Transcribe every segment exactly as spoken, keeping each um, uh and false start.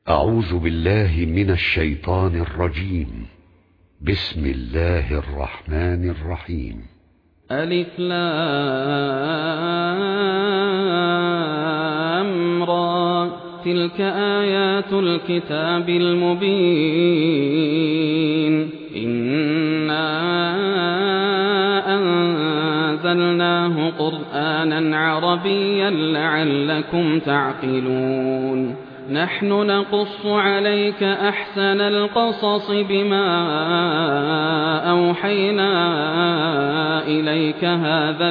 أعوذ بالله من الشيطان الرجيم. بسم الله الرحمن الرحيم. ألف لام را، تلك آيات الكتاب المبين. إنا أنزلناه قرآنا عربيا لعلكم تعقلون. نحن نقص عليك أحسن القصص بما أوحينا إليك هذا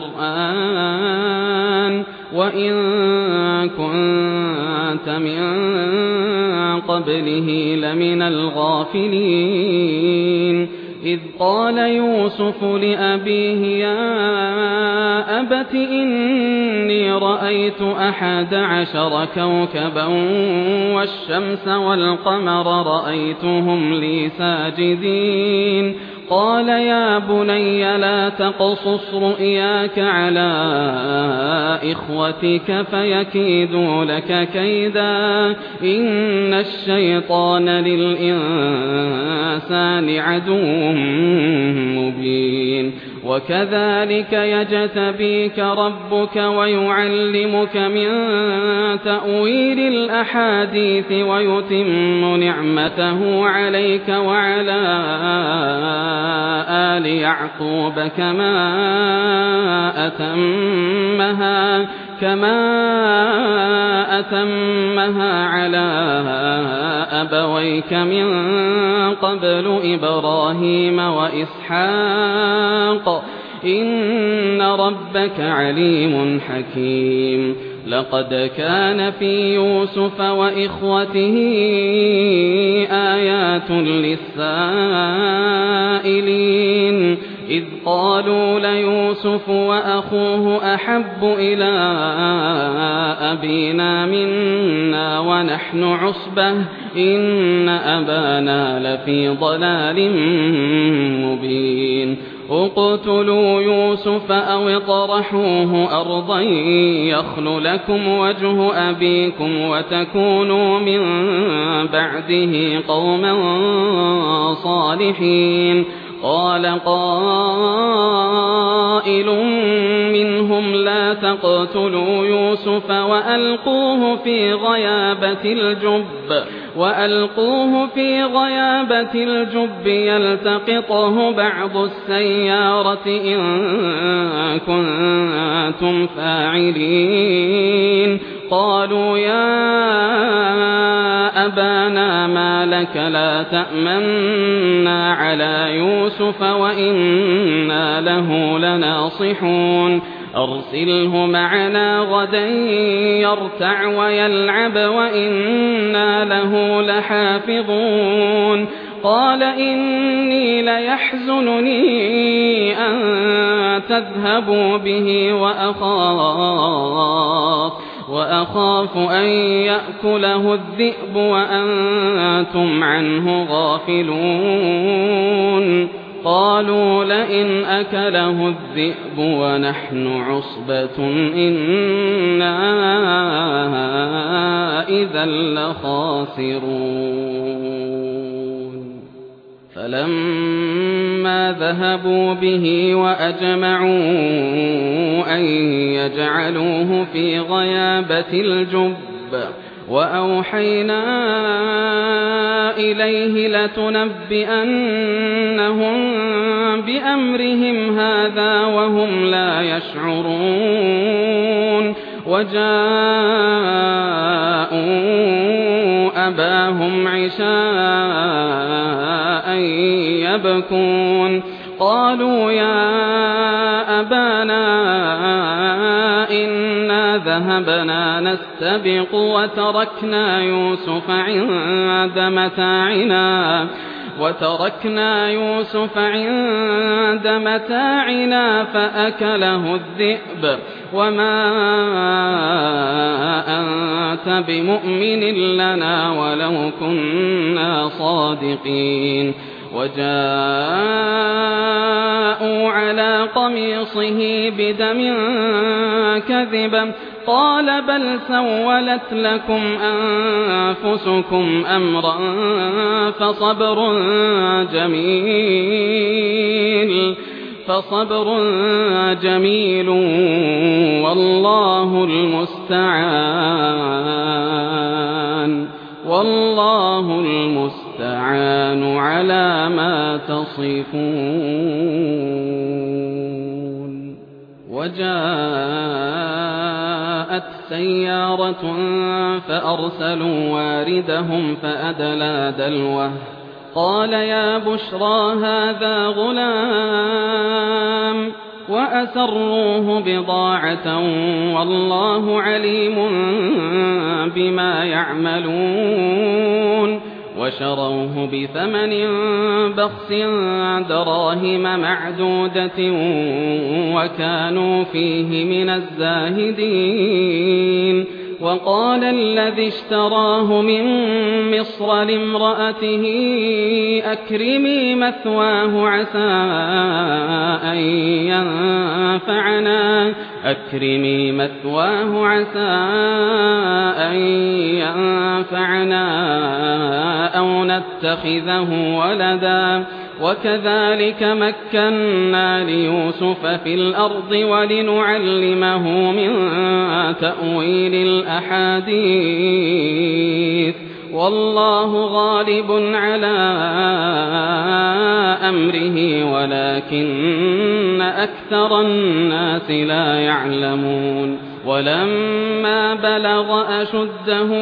القرآن وإن كنت من قبله لمن الغافلين. إذ قال يوسف لأبيه يا أبت إني رأيت أحد عشر كوكبا والشمس والقمر رأيتهم لي ساجدين. قال يا بني لا تقصص رؤياك على إخوتك فيكيدوا لك كيدا إن الشيطان للإنسان عدو مبين. وكذلك يجتبيك ربك ويعلمك من تأويل الأحاديث ويتم نعمته عليك وعلى آل يعقوب كما أتمها كما أتمها على أبويك من قبل إبراهيم وإسحاق إن ربك عليم حكيم. لقد كان في يوسف وإخوته آيات للسائلين إذ قالوا ليوسف وأخوه أحب إلى أبينا منا ونحن عصبة إن أبانا لفي ضلال مبين. اقتلوا يوسف أو اطرحوه أرضا يخل لكم وجه أبيكم وتكونوا من بعده قوما صالحين. قال قائل منهم لا تقتلوا يوسف وألقوه في غيابة الجب وألقوه في غيابة الجب يلتقطه بعض السيارة إن كنتم فاعلين. قالوا يا أبانا ما لك لا تأمنا على يوسف وإنا له لناصحون. أرسله معنا غدا يرتع ويلعب وإنا له لحافظون. قال إني ليحزنني أن تذهبوا به وأخاف وأخاف أن يأكله الذئب وأنتم عنه غافلون. قالوا لئن أكله الذئب ونحن عصبة إنا إذا لخاسرون. فلما ذهبوا به وأجمعوا أن يجعلوه في غيابة الجب وأوحينا إليه لتنبئنهم بأمرهم هذا وهم لا يشعرون. وجاءوا أباهم عشاء يبكون. قالوا يا أبانا إنا ذهبنا نستبق وتركنا يوسف عند متاعنا وتركنا يوسف عند متاعنا فأكله الذئب وما أنت بمؤمن لنا ولو كنا صادقين. وجاءوا على قميصه بدم كذبا قال بل سولت لكم أنفسكم أمرا فصبر جميل فصبر جميل والله المستعان والله المستعان على ما تصفون. وجاءت سيارة فأرسلوا واردهم فأدلى دلوه قال يا بشرى هذا غلام وأسروه بضاعة والله عليم بما يعملون وشروه بثمن بخس دراهم معدودة وكانوا فيه من الزاهدين. وقال الذي اشتراه من مصر لامرأته أكرمي مثواه عسى أن ينفعنا أكرمي مثواه عسى أن ينفعنا أو نتخذه ولدا وكذلك مكنا ليوسف في الأرض ولنعلمه من تأويل الأحاديث والله غالب على أمره ولكن أكثر الناس لا يعلمون. ولما بلغ أشده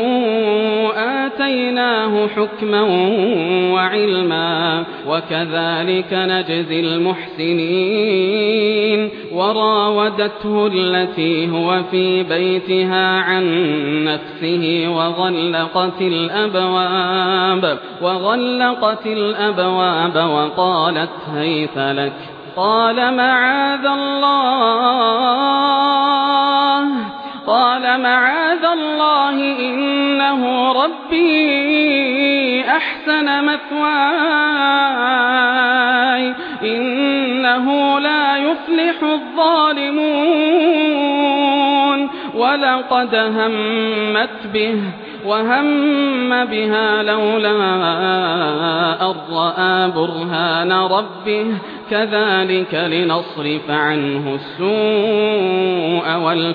آتيناه حكما وعلما وكذلك نجزي المحسنين. وراودته التي هو في بيتها عن نفسه وغلقت الأبواب وغلقت الأبواب وقالت هيت لك قال معاذ الله قال معاذ الله إنه ربي أحسن مثواي إنه لا يفلح الظالمون. ولقد همت به وهم بها لولا أن رأى برهان ربه كذلك لنصرف عنه السوء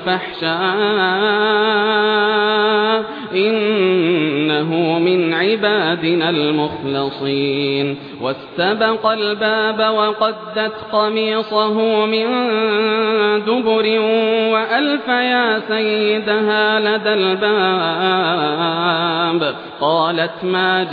والفحشاء إنه من عبادنا المخلصين. واستبق الباب وقدت قميصه من دبر وألف يا سيدها لدى الباب قالت ما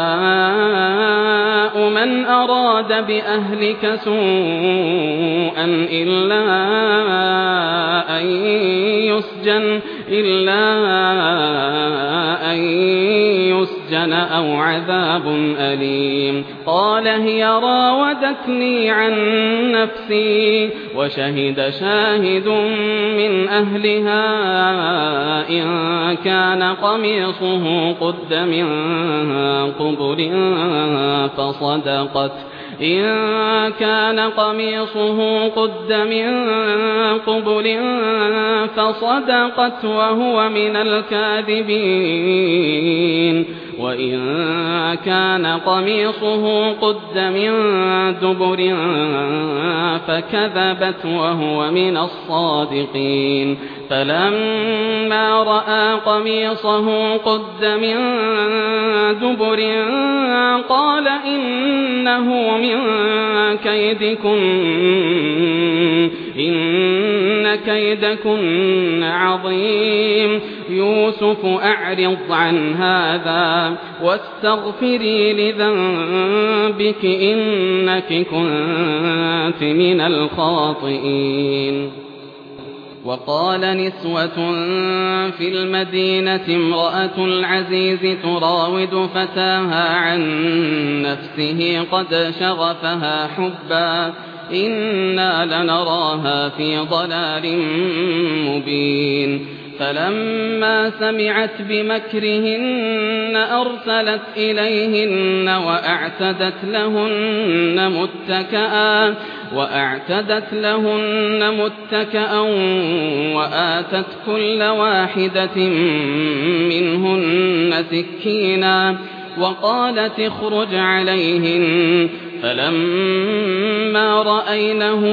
جزاء من أراد بأهلك سوءا إلا أن يسجن إلا أن يسجن أو عذاب أليم. قال هي راودتني عن نفسي وشهد شاهد من أهلها إن كان قميصه قد من قبل فصدقت إن كان قميصه قد من قبل فصدقت وهو من الكاذبين وإن كان قميصه قد من دبر فكذبت وهو من الصادقين. فلما رأى قميصه قد من دبر قال إنه من كيدكن إن كيدكن عظيم. يوسف أعرض عن هذا واستغفري لذنبك إنك كنت من الخاطئين. وقال نسوة في المدينة امرأة العزيز تراود فتاها عن نفسه قد شغفها حبا إنا لنراها في ضلال مبين. فلما سمعت بمكرهن أرسلت إليهن وأعتدت لهن متكئا وأعتدت لهن متكئا وآتت كل واحدة منهن سكينا وقالت اخرج عليهن فلما رأينه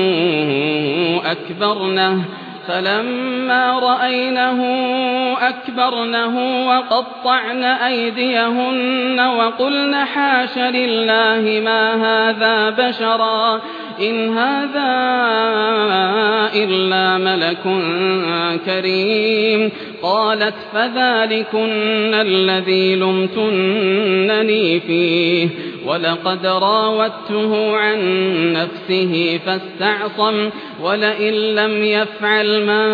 أكبرنه فلما رأينه أكبرنه وقطعن أيديهن وقلن حاش لله ما هذا بشرا إن هذا إلا ملك كريم قالت فذلكن الذي لمتنني فيه ولقد راودته عن نفسه فاستعصم ولئن لم يفعل ما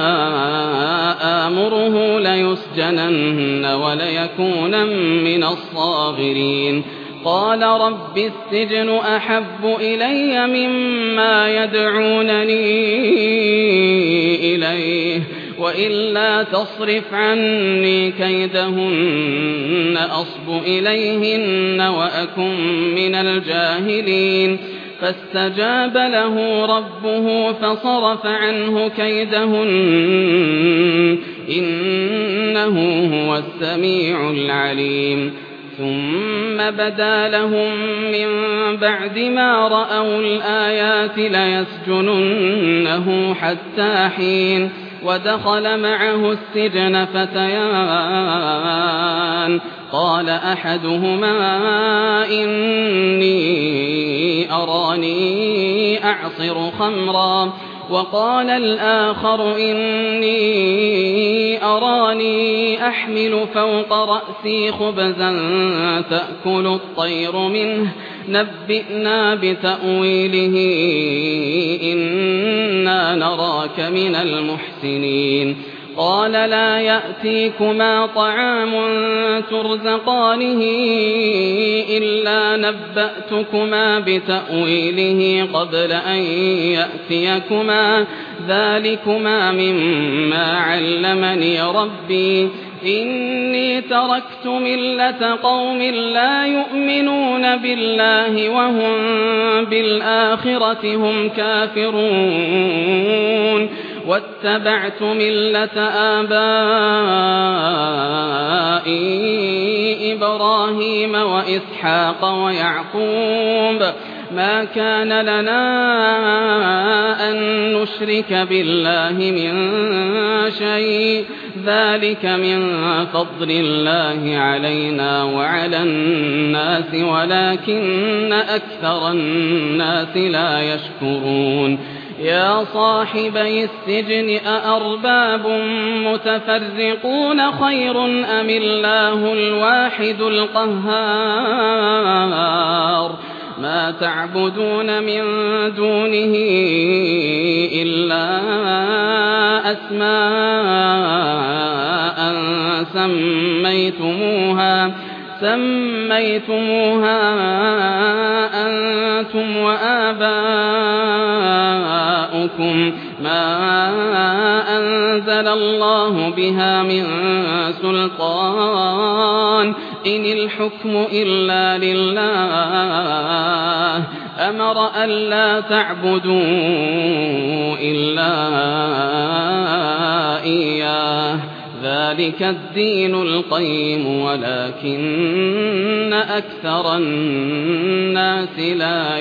آمره ليسجنن وليكون من الصاغرين قال رب السجن أحب إلي مما يدعونني إليه وإلا تصرف عني كيدهن أصب إليهن وأكن من الجاهلين فاستجاب له ربه فصرف عنه كيدهن إنه هو السميع العليم ثم بدا لهم من بعد ما رأوا الآيات ليسجننه حتى حين ودخل معه السجن فتيان قال أحدهما إني أراني أعصر خمرا وقال الآخر إني أراني أحمل فوق رأسي خبزا تأكل الطير منه نبئنا بتأويله إنا نراك من المحسنين قال لا يأتيكما طعام ترزقانه إلا نبأتكما بتأويله قبل أن يأتيكما ذلكما مما علمني ربي إني تركت ملة قوم لا يؤمنون بالله وهم بالآخرة هم كافرون واتبعت ملة آبائي إبراهيم وإسحاق ويعقوب ما كان لنا أن نشرك بالله من شيء ذلك من فضل الله علينا وعلى الناس ولكن أكثر الناس لا يشكرون يا صاحبي السجن أأرباب متفرقون خير أم الله الواحد القهار ما تعبدون من دونه إلا أسماء سميتموها سميتموها أنتم وآباؤكم ما أنزل الله بها من سلطان إن الحكم إلا لله أمر ألا تعبدوا إلا إياه ذلك الدين القيم ولكن أكثر الناس لا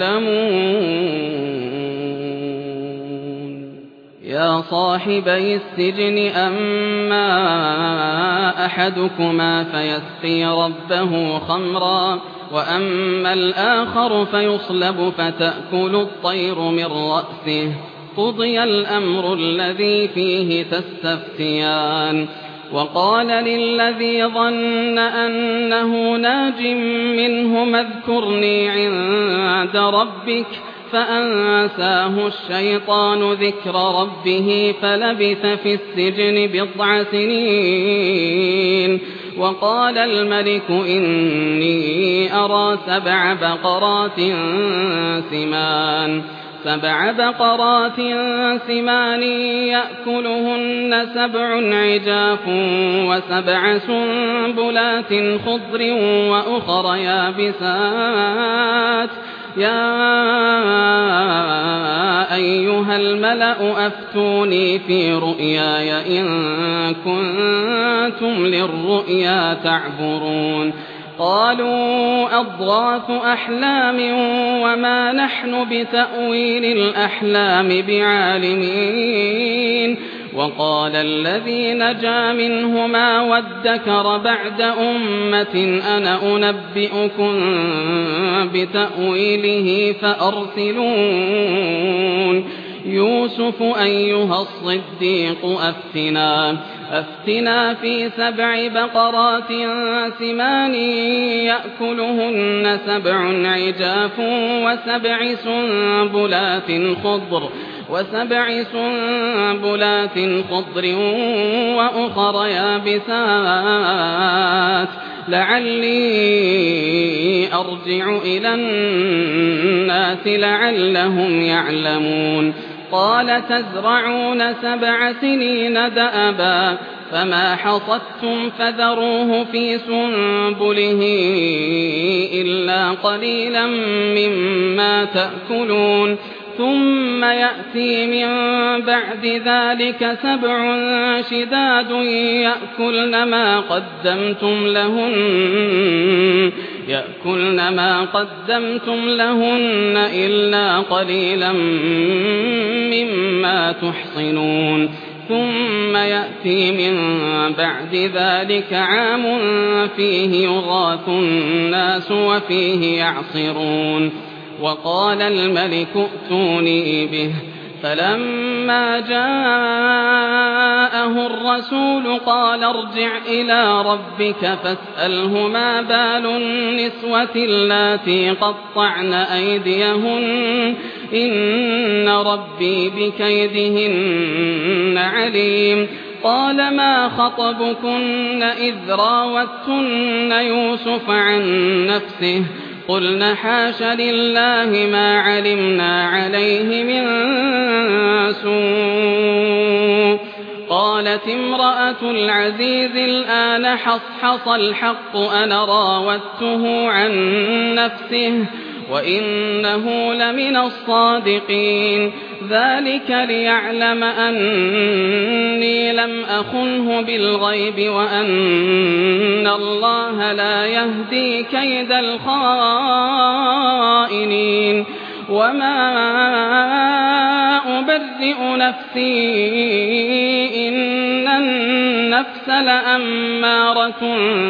يعلمون يا صاحبي السجن أما أحدكما فيسقي ربه خمرا وأما الآخر فيصلب فتأكل الطير من رأسه قضي الأمر الذي فيه تستفتيان وقال للذي ظن أنه ناج منه اذكرني عند ربك فأنساه الشيطان ذكر ربه فلبث في السجن بضع سنين وقال الملك إني أرى سبع بقرات سمان سبع بقرات سمان يأكلهن سبع عجاف وسبع سنبلات خضر وأخر يابسات يا أيها الملأ أفتوني في رؤياي إن كنتم للرؤيا تعبرون قالوا أضغاث أحلام وما نحن بتأويل الأحلام بعالمين وقال الذي نجا منهما وادكر بعد أمة أنا أنبئكم بتأويله فأرسلون يوسف أيها الصديق أفتنا أفتنا في سبع بقرات سمان يأكلهن سبع عجاف وسبع سنبلات خضر وسبع سنبلات خضر وأخر يابسات لعلي أرجع إلى الناس لعلهم يعلمون قال تزرعون سبع سنين دأبا فما حصدتم فذروه في سنبله إلا قليلا مما تأكلون ثم يأتي من بعد ذلك سبع شداد يأكلن ما قدمتم لهن يأكلن ما قدمتم لهن إلا قليلا مما تحصنون ثم يأتي من بعد ذلك عام فيه يغاث الناس وفيه يعصرون وقال الملك ائتوني به فلما جاءه الرسول قال ارجع إلى ربك فاسأله ما بال النسوة اللاتي قطعن أيديهن إن ربي بكيدهن عليم قال ما خطبكن إذ راوتن يوسف عن نفسه قلنا حاش لله ما علمنا عليه من سوء قالت امرأة العزيز الآن حصحص الحق أنا راودته عن نفسه وإنه لمن الصادقين ذلك ليعلم أني لم أخنه بالغيب وأن الله لا يهدي كيد الخائنين وما أبرئ نفسي إن النفس لأمارة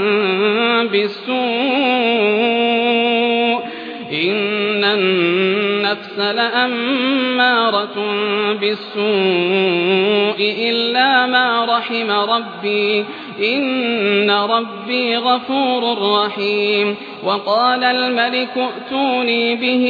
بالسوء إن النفس لأمارة بالسوء إلا ما رحم ربي إن ربي غفور رحيم وقال الملك ائتوني به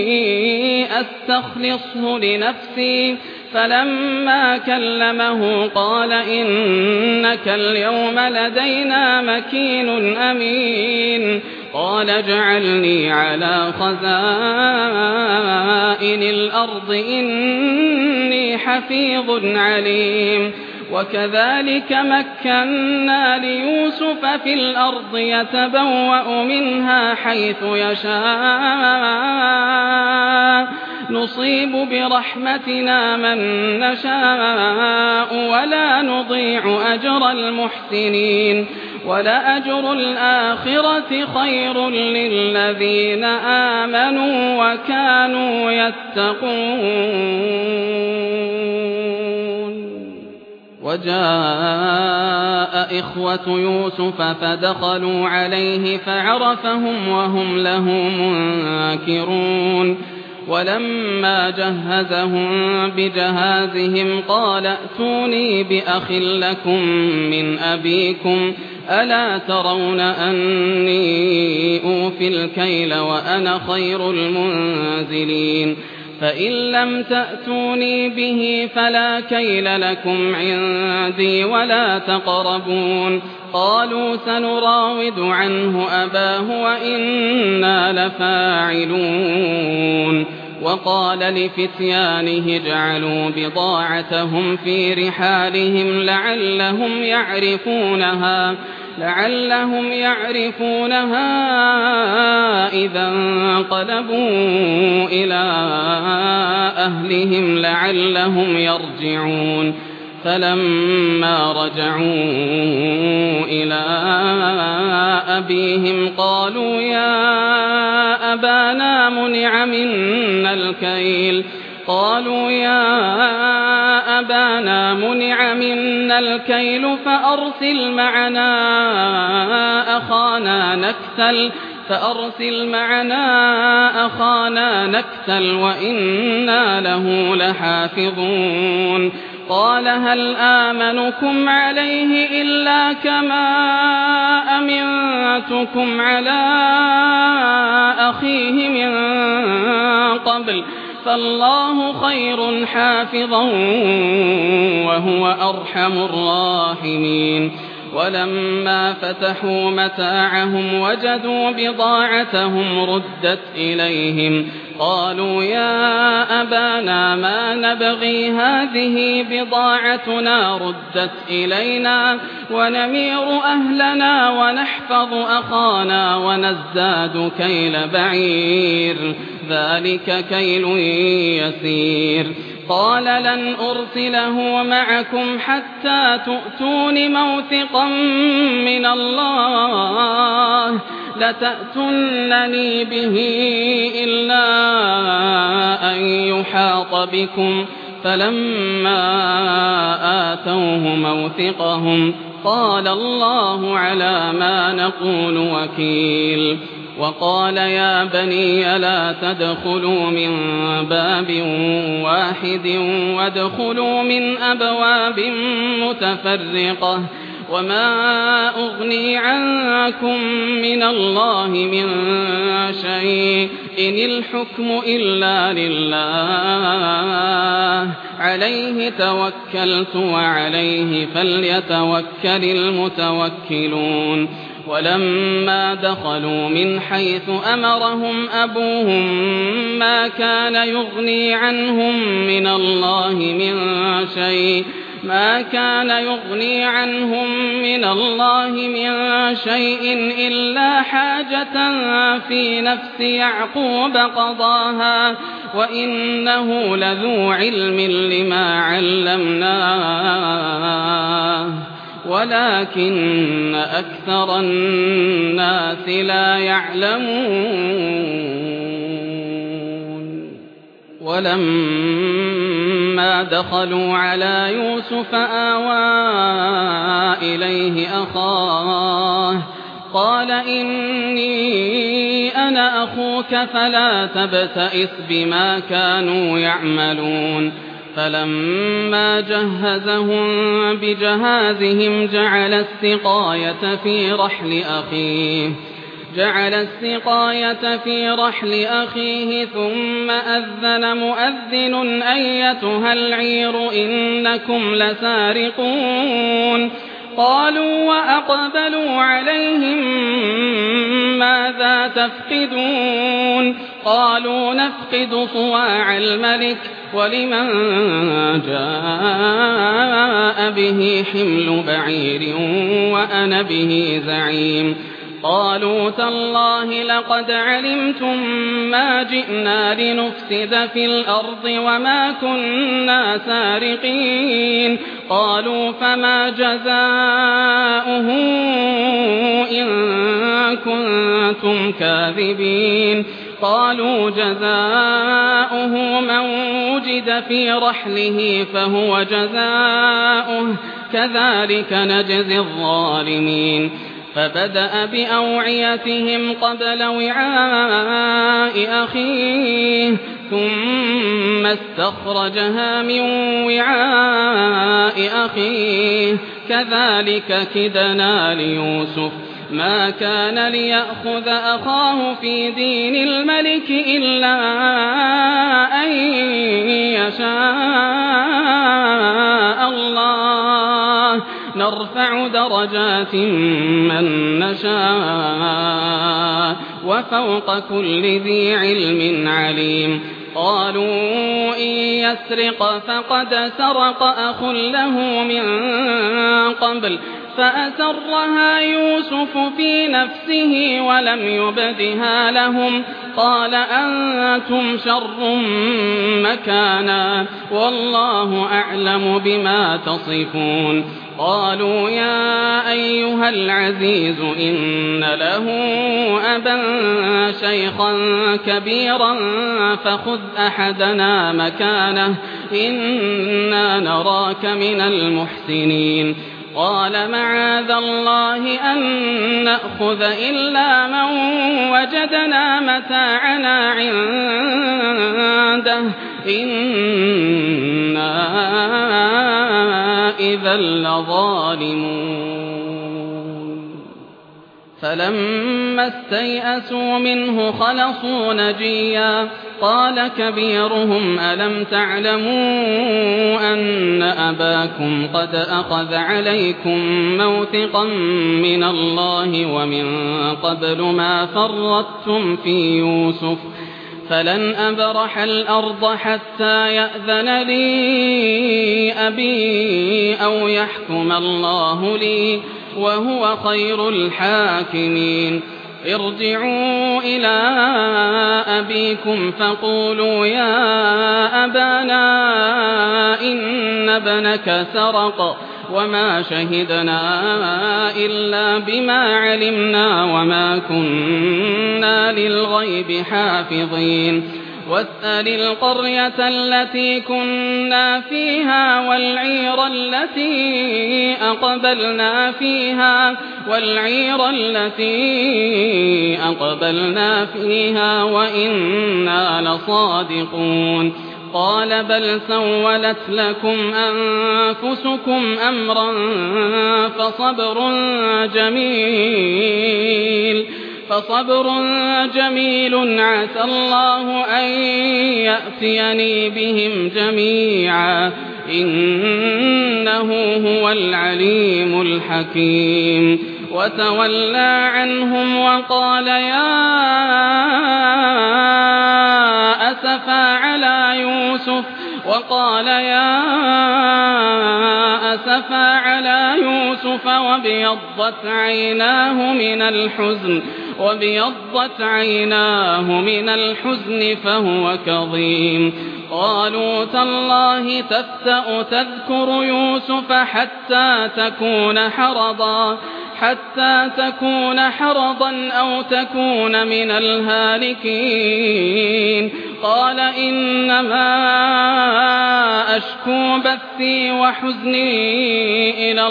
أستخلصه لنفسي فلما كلمه قال إنك اليوم لدينا مكين أمين قال اجعلني على خزائن الأرض إني حفيظ عليم وكذلك مكنا ليوسف في الأرض يتبوأ منها حيث يشاء نصيب برحمتنا من نشاء ولا نضيع أجر المحسنين ولأجر الآخرة خير للذين آمنوا وكانوا يتقون وجاء إخوة يوسف فدخلوا عليه فعرفهم وهم له منكرون ولما جهزهم بجهازهم قال ائتوني بأخ لكم من أبيكم ألا ترون أني أوفي الكيل وأنا خير المنزلين فإن لم تأتوني به فلا كيل لكم عندي ولا تقربون قالوا سنراود عنه أباه وإنا لفاعلون وقال لفتيانه اجعلوا بضاعتهم في رحالهم لعلهم يعرفونها لعلهم يعرفونها إذا انقلبوا إلى أهلهم لعلهم يرجعون فلما رجعوا إلى أبيهم قالوا يا أبانا منع منا الكيل قالوا يا أبانا منع منا الكيل فأرسل معنا أخانا نكتل فأرسل معنا أخانا نكتل وإنا له لحافظون قال هل آمنكم عليه إلا كما أمنتكم على أخيه من قبل فالله خير حافظا وهو أرحم الراحمين ولما فتحوا متاعهم وجدوا بضاعتهم ردت إليهم قالوا يا أبانا ما نبغي هذه بضاعتنا ردت إلينا ونمير أهلنا ونحفظ أخانا ونزداد كيل بعير ذلك كيل يسير قال لن أرسله معكم حتى تؤتون موثقا من الله لتأتونني به إلا أن يحاط بكم فلما آتوه موثقهم قال الله على ما نقول وكيل وقال يا بني لا تدخلوا من باب واحد وادخلوا من أبواب متفرقة وما أغني عنكم من الله من شيء إن الحكم إلا لله عليه توكلت وعليه فليتوكل المتوكلون ولما دخلوا من حيث أمرهم أبوهم ما كان يغني عنهم من الله من شيء ما كان يغني عنهم من الله من شيء إلا حاجة في نفس يعقوب قضاها وإنه لذو علم لما علمناه ولكن أكثر الناس لا يعلمون ولما دخلوا على يوسف آوى إليه أخاه قال إني أنا أخوك فلا تبتئس بما كانوا يعملون فلما جهزهم بجهازهم جعل السقاية في رحل أخيه جعل السقاية في رحل أخيه ثم أذن مؤذن أيتها العير إنكم لسارقون قالوا وأقبلوا عليهم ماذا تفقدون قالوا نفقد صواع الملك ولمن جاء به حمل بعير وأنا به زعيم قالوا تالله لقد علمتم ما جئنا لنفسد في الأرض وما كنا سارقين قالوا فما جزاؤه إن كنتم كاذبين قالوا جزاؤه من وجد في رحله فهو جزاؤه كذلك نجزي الظالمين فبدأ بأوعيتهم قبل وعاء أخيه ثم استخرجها من وعاء أخيه كذلك كدنا ليوسف ما كان ليأخذ أخاه في دين الملك إلا أن يشاء الله نرفع درجات من نشاء وفوق كل ذي علم عليم قالوا إن يسرق فقد سرق أخ له من قبل فأسرها يوسف في نفسه ولم يبدها لهم قال أنتم شر مكانا والله أعلم بما تصفون قالوا يا أيها العزيز إن له أبا شيخا كبيرا فخذ أحدنا مكانه إنا نراك من المحسنين قال معاذ الله أن نأخذ إلا من وجدنا متاعنا عنده إنا إذا لظالمون فلما استيئسوا منه خلصوا نجيا قال كبيرهم ألم تعلموا أن أباكم قد أخذ عليكم موثقا من الله ومن قبل ما فرطتم في يوسف فلن أبرح الأرض حتى يأذن لي أبي أو يحكم الله لي وهو خير الحاكمين ارجعوا إلى أبيكم فقولوا يا أبانا إن ابنك سرق وما شهدنا إلا بما علمنا وما كنا للغيب حافظين واسأل القرية التي كنا فيها والعير التي أقبلنا فيها والعير التي أقبلنا فيها وإنا لصادقون قال بل سولت لكم أنفسكم أمرا فصبر جميل فصبر جميل عسى الله أن يأتيني بهم جميعا إنه هو العليم الحكيم وتولى عنهم وقال يا أسفا على يوسف وقال يا أسفا على يوسف وابيضت عيناه من الحزن وابيضت عيناه من الحزن فهو كظيم قالوا تالله تفتأ تذكر يوسف حتى تكون حرضا حتى تكون حرضا أو تكون من الهالكين قال إنما أشكو بثي وحزني إلى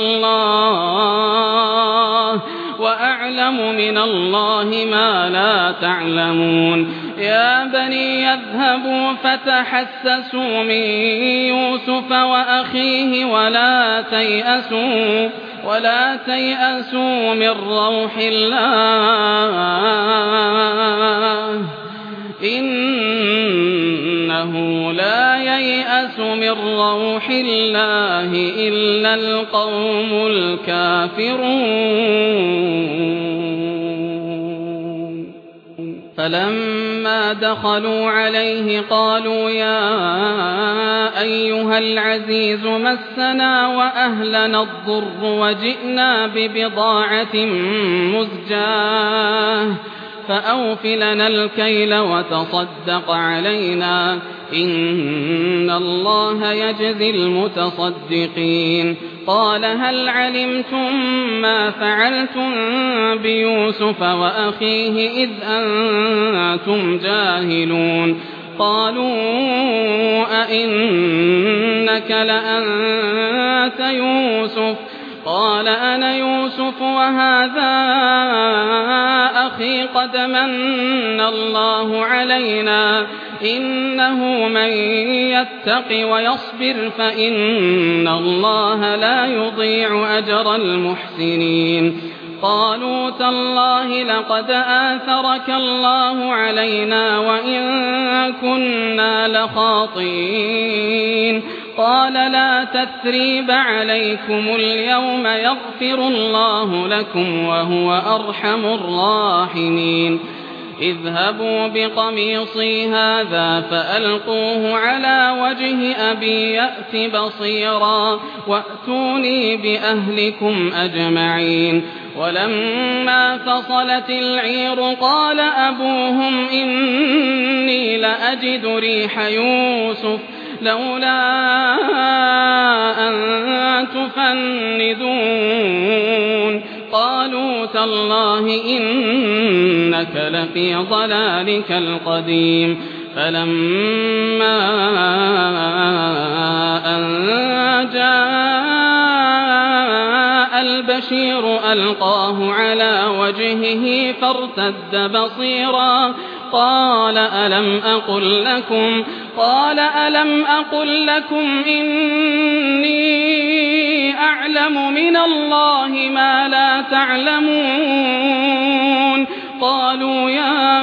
الله وأعلم من الله ما لا تعلمون يا بني يذهبوا فتحسسوا من يوسف وأخيه ولا تيأسوا ولا تيأسوا من روح الله إنه لا ييأس من روح الله إلا القوم الكافرون فلما دخلوا عليه قالوا يا أيها العزيز مسنا وأهلنا الضر وجئنا ببضاعة مزجاة فأوف لنا الكيل وتصدق علينا إن الله يجزي المتصدقين قال هل علمتم ما فعلتم بيوسف وأخيه إذ أنتم جاهلون قالوا أئنك لأنت يوسف قال أنا يوسف وهذا أخي قد من الله علينا إنه من يتق ويصبر فإن الله لا يضيع أجر المحسنين قالوا تالله لقد آثرك الله علينا وإن كنا لخاطئين قال لا تثريب عليكم اليوم يغفر الله لكم وهو أرحم الراحمين اذهبوا بقميصي هذا فألقوه على وجه أبي يأت بصيرا وأتوني بأهلكم أجمعين. ولما فصلت العير قال أبوهم إني لأجد ريح يوسف لولا أن تفندون قالوا تالله إنك لفي ضلالك القديم. فلما أن جاء البشير ألقاه على وجهه فارتد بصيرا قال ألم أقل لكم قال ألم أقل لكم إني أعلم من الله ما لا تعلمون. قالوا يا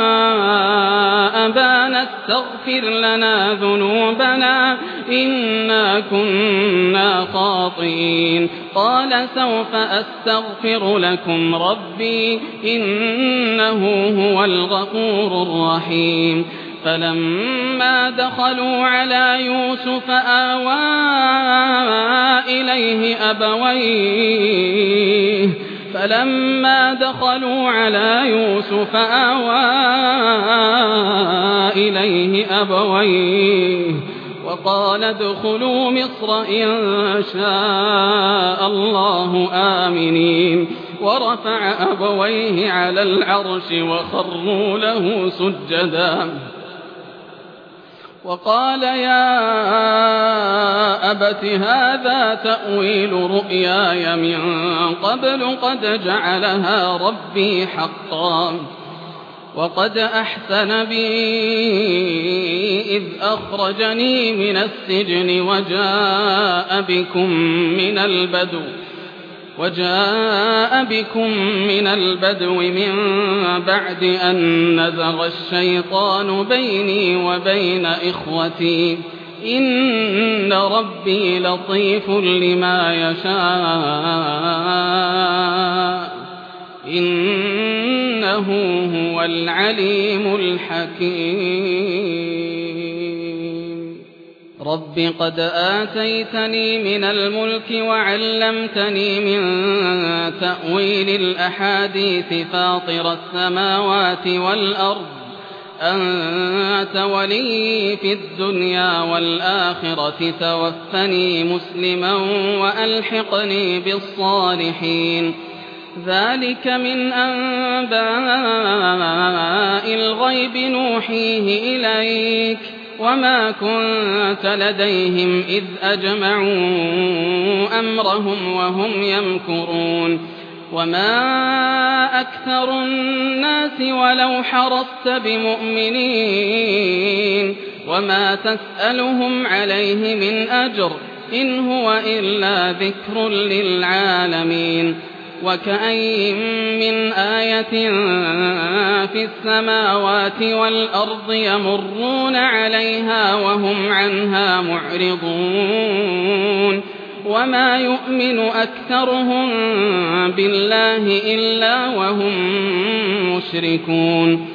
أبانا استغفر لنا ذنوبنا إنا كنا خاطئين. قال سوف أستغفر لكم ربي إنه هو الغفور الرحيم. فلما دخلوا على يوسف آوى إليه أبويه فلما دخلوا على يوسف آوى إليه أبويه وقال ادخلوا مصر إن شاء الله آمنين. ورفع أبويه على العرش وخروا له سجدا وقال يا أبت هذا تأويل رؤياي من قبل قد جعلها ربي حقا وقد أحسن بي إذ أخرجني من السجن وجاء بكم من البدو وجاء بكم من البدو من بعد أن نزغ الشيطان بيني وبين إخوتي إن ربي لطيف لما يشاء إنه هو العليم الحكيم. رب قد آتيتني من الملك وعلمتني من تأويل الأحاديث فاطر السماوات والأرض أنت ولي في الدنيا والآخرة توفني مسلما وألحقني بالصالحين. ذلك من أنباء الغيب نوحيه إليك وما كنت لديهم إذ أجمعوا أمرهم وهم يمكرون. وما أكثر الناس ولو حرصت بمؤمنين وما تسألهم عليه من أجر إن هو إلا ذكر للعالمين. وكأين من آية في السماوات والأرض يمرون عليها وهم عنها معرضون وما يؤمن أكثرهم بالله إلا وهم مشركون.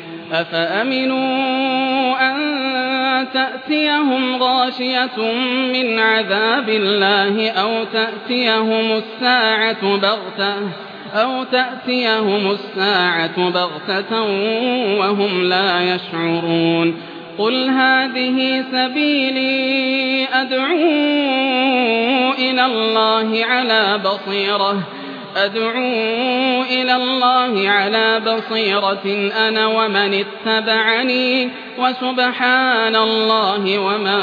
أفأمنوا أن تأتيهم غاشية من عذاب الله أو تأتيهم الساعة بغتة أو تأتيهم الساعة بغتة وهم لا يشعرون. قل هذه سبيلي أدعو إلى الله على بصيرة أدعو إلى الله على بصيرة أنا ومن اتبعني وسبحان الله وما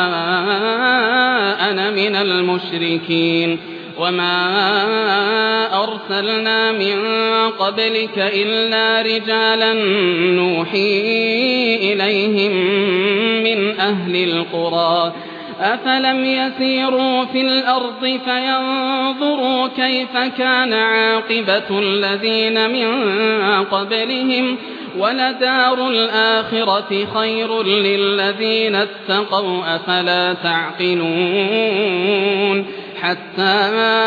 أنا من المشركين. وما أرسلنا من قبلك إلا رجالا نوحي إليهم من أهل القرى أفلم يسيروا في الأرض فينظروا كيف كان عاقبة الذين من قبلهم ولدار الآخرة خير للذين اتقوا أفلا تعقلون. حتى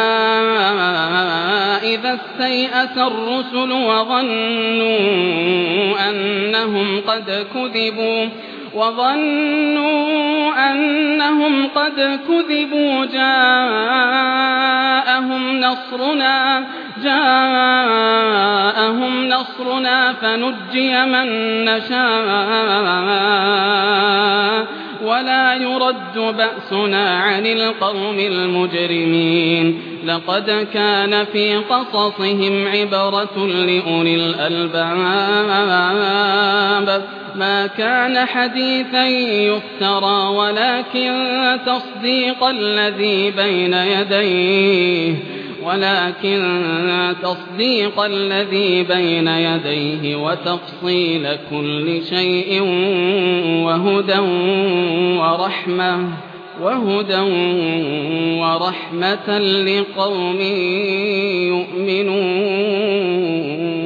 إذا استيأس الرسل وظنوا أنهم قد كذبوا وظنوا أنهم قد كذبوا جاءهم نصرنا جاءهم نصرنا فنجي من نشاء ولا يرد بأسنا عن القوم المجرمين. لقد كان في قصصهم عبرة لأولي الألباب ما كان حديثا يفترى ولكن تصديق الذي بين يديه ولكن تصديق الذي بين يديه وتفصيل كل شيء وهدى ورحمة وهدى ورحمة لقوم يؤمنون.